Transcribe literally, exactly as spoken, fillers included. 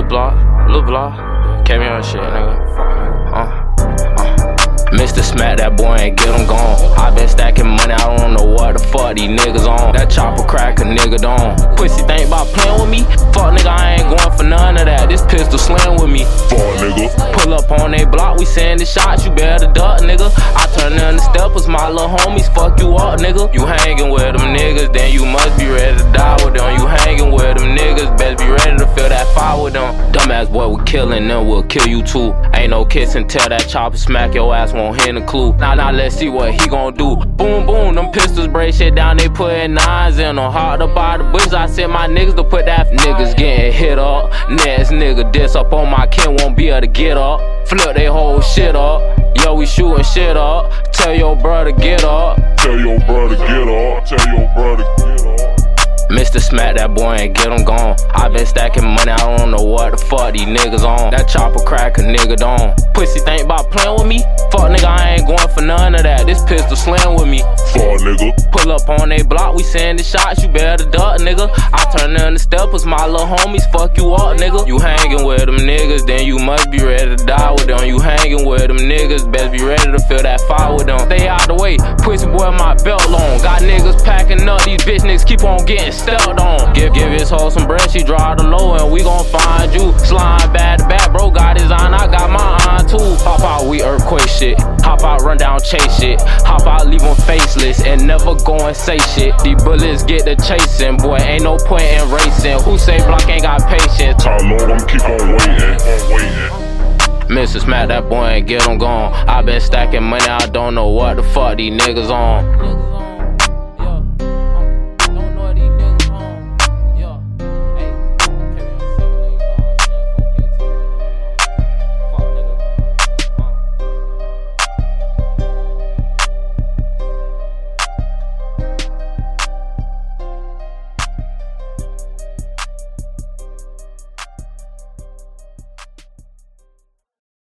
block, Lil Block. Came here and shit, nigga. Uh. Mister Smack that boy and get him gone. I been stacking money, I don't know what the fuck these niggas on. That chopper crack a nigga down. Pussy think about playing with me? Fuck nigga, I ain't going for none of that. This pistol slam with me. Fuck nigga. Pull up on they block, we sending shots, you better duck, nigga. I turn in the steppers, my little homies, fuck you up, nigga. You hanging with them niggas, then you must be ready to die with them. You hanging with them niggas, best be ready to feel that fire with them. Dumbass boy, we killing them, we'll kill you too. Ain't no kiss until that chopper smack your ass, won't hit a clue. Now, now, let's see what he gon' do. Boom, boom, them pistols break shit down, they putting nines in them. Hard up out the bushes, I sent my niggas to put that. Niggas getting hit up, next nigga diss up on my kin, won't be able to get up. Flip they whole shit up, yo, we shooting shit up. Tell your brother get up. Tell your brother get up. Tell your brother get up. Mister Smack that boy and get him gone. I been stacking money, I don't know what the fuck these niggas on. That chopper crack a nigga down. Pussy think about playing with me? Fuck nigga, I ain't going for none of that. This pistol slam with me. Fuck nigga. Pull up on they block, we sending shots, you better duck, nigga. I turn in the steppers, my little homies, fuck you up, nigga. You hanging with them niggas, then you must be ready to die with them. You hanging with them niggas, best be ready to feel that fire with them. Stay out the way, pussy boy, my belt long. Got niggas packing up, these bitch niggas keep on getting stepped on. Give, give his hoe some bread, she draw the low, and we gon' find you. Slime bad to bad, bro got his on, I got my on too. Hop out, we earthquake shit. Hop out, run down, chase shit. Hop out, leave them faceless, and never go and say shit. These bullets get to chasing, boy, ain't no point in racing. Who say Block ain't got patience? How long I'm keep on waiting, on waiting. Mister Smack that boy and get him gone. I been stacking money, I don't know what the fuck these niggas on.